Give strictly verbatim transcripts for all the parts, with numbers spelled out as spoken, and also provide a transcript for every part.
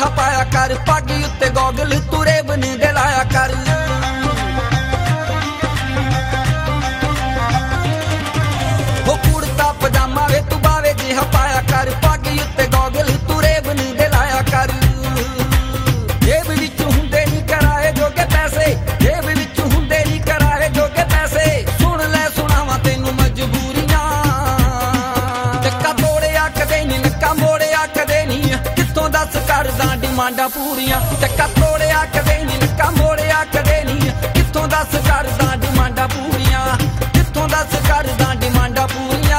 ਜਿਹਾ ਪਾਇਆ ਕਰ, ਪੱਗ ਉੱਤੇ ਗੋਗਲ ਤੂੰ ਰੇਬਨ ਦੇ ਲਾਇਆ ਕਰ। ਹੋ ਕੁੜਤਾ ਪਜਾਮਾ ਵੇ ਤੂੰ ਬਾਵੇ ਜਿਹਾ ਪਾਇਆ ਕਰ, ਪੱਗ ਉੱਤੇ ਗੋਗਲ ਤੂੰ ਰੇਬਨ ਦੇ ਲਾਇਆ ਕਰ। ਜੇਬ ਵਿੱਚ ਹੁੰਦੇ ਨੀ ਕਰਾਏ ਜੋਗੇ ਪੈਸੇ, ਜੇਬ ਵਿੱਚ ਹੁੰਦੇ ਨੀ ਕਰਾਏ ਜੋਗੇ ਪੈਸੇ, ਸੁਣ ਲੈ ਸੁਣਾਵਾਂ ਤੈਨੂੰ ਮਜਬੂਰੀਆਂ। ਚੱਕਾ ਤੋੜਿਆ ਕਦੇ ਨੀ, ਨੱਕਾ ਮੋੜਿਆ ਕਦੇ ਨੀ, ਕਿੱਥੋਂ ਦੱਸ ਕਰਦਾ ਡਿਮਾਂਡਾਂ ਪੂਰੀਆਂ। ਚੱਕਾ ਤੋੜਿਆ ਕਦੇ ਨੀ, ਨੱਕਾ ਮੋੜਿਆ ਕਦੇ ਨੀ, ਕਿੱਥੋਂ ਦੱਸ ਕਰਦਾ ਡਿਮਾਂਡਾਂ ਪੂਰੀਆਂ, ਕਿੱਥੋਂ ਦੱਸ ਕਰਦਾ ਡਿਮਾਂਡਾਂ ਪੂਰੀਆਂ।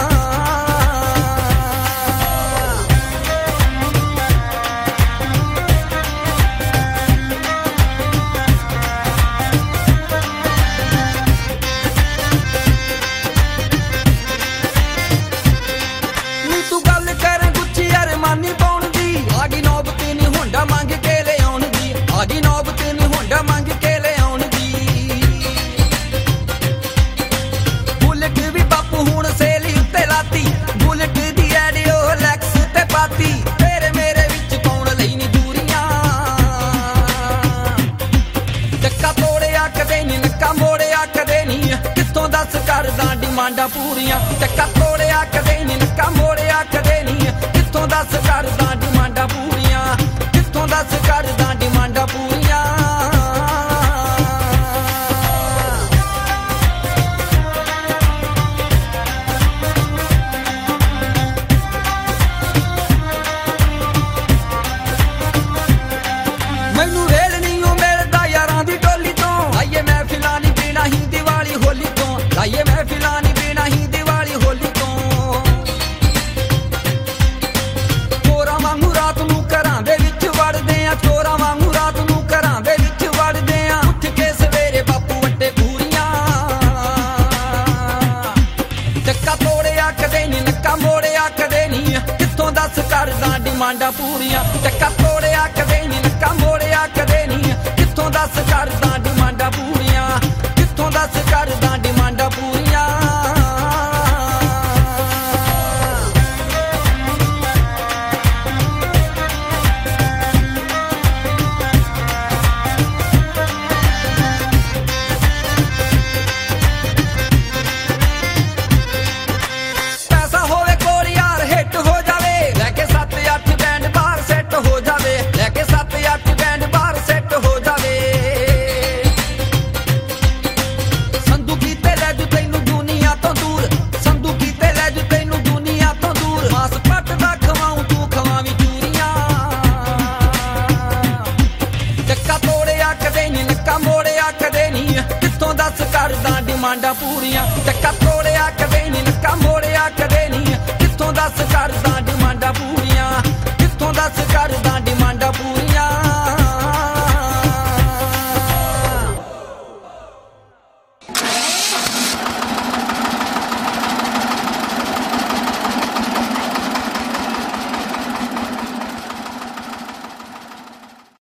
ਮਾਨੀ ਪਾਉਣ ਦੀ ਆ ਗਈ ਨੌਬਤ ਨੀ ਹੁੰਡਾ ਮੰਗ ਕੇ ਲੈ ਆਉਣ ਦੀ, ਆ ਗਈ ਨੌਬਤ ਨੀ ਹੁੰਡਾ ਮੰਗ ਕੇ ਲੈ ਆਉਣ ਦੀ। ਬੁਲਟ ਵੀ ਬਾਪੂ ਹੁਣ ਸੇਲੀ ਉੱਤੇ ਲਾਤੀ, ਬੁਲਟ ਦੀ ਐਡੀਓ ਲੈਕਸ ਤੇ ਪਾਤੀ, ਤੇਰੇ ਮੇਰੇ ਵਿੱਚ ਕੌਣ ਲਈ ਨੀ ਦੂਰੀਆਂ। ਚੱਕਾ ਤੋੜਿਆ ਕਦੇ ਨੀ, ਨੱਕਾ ਮੋੜਿਆ ਕਦੇ ਨੀ, ਕਿੱਥੋਂ ਦੱਸ ਕਰਦਾ ਡਿਮਾਂਡਾਂ ਪੂਰੀਆਂ। ਚੱਕਾ ਤੋੜਿਆ ਕਦੇ ਨੀ, ਨੱਕਾ ਮੋੜਿਆ ਕਦੇ ਨੀ, ਕਿੱਥੋਂ ਦੱਸ ਕਰਦਾ ਡਿਮਾਂਡਾਂ ਪੂਰੀਆਂ, ਕਿੱਥੋਂ ਦੱਸ ਕਰਦਾ ਡਿਮਾਂਡਾਂ ਪੂਰੀਆਂ। ਮੈਨੂੰ ਵੇਲ ਨਹੀਂ ਉਹ ਮਿਲਦਾ ਯਾਰਾਂ ਦੀ ਟੋਲੀ ਤੋਂ, ਲਾਈਏ ਮਹਿਫਿਲਾਂ ਨੀ ਬਿਨਾਂ ਹੀ ਦੀਵਾਲੀ ਹੋਲੀ ਤੋਂ, ਲਾਈਏ ਮਹਿਫਿਲਾਂ ਨੀ ਬਿਨਾਂ ਹੀ ਦੀਵਾਲੀ ਹੋਲੀ ਤੋਂ। ਚੋਰਾਂ ਵਾਂਗੂ ਰਾਤ ਨੂੰ ਘਰਾਂ ਦੇ ਵਿੱਚ ਵੜਦੇ ਆ, ਚੋਰਾਂ ਵਾਂਗੂ ਰਾਤ ਨੂੰ ਘਰਾਂ ਦੇ ਵਿੱਚ ਵੜਦੇ ਆ, ਉੱਠ ਕੇ ਸਵੇਰੇ ਬਾਪੂ ਵੱਟੇ ਪੂਰੀਆਂ। ਚੱਕਾ ਤੋੜਿਆ ਕਦੇ ਨੀ, ਨੱਕਾ ਮੋੜਿਆ ਕਦੇ ਨੀ, ਕਿੱਥੋਂ ਦੱਸ ਕਰਦਾ ਡਿਮਾਂਡਾਂ ਪੂਰੀਆਂ। ਚੱਕਾ ਤੋੜਿਆ ਕਦੇ ਨੀ, ਨੱਕਾ ਮੋੜਿਆ ਕਦੇ ਨੀ, ਕਿੱਥੋਂ ਦੱਸ ਕਰਦਾ ਡਿਮਾਂਡਾਂ ਪੂਰੀਆਂ, ਕਿੱਥੋਂ ਦੱਸ ਕਰਦਾ ਡਿਮਾਂਡਾਂ ਪੂਰੀਆਂ। ਮੋੜਿਆ ਕਦੇ ਨੀ, ਕਿੱਥੋਂ ਦੱਸ ਕਰਦਾ ਡਿਮਾਂਡਾਂ ਪੂਰੀਆਂ। ਚੱਕਾ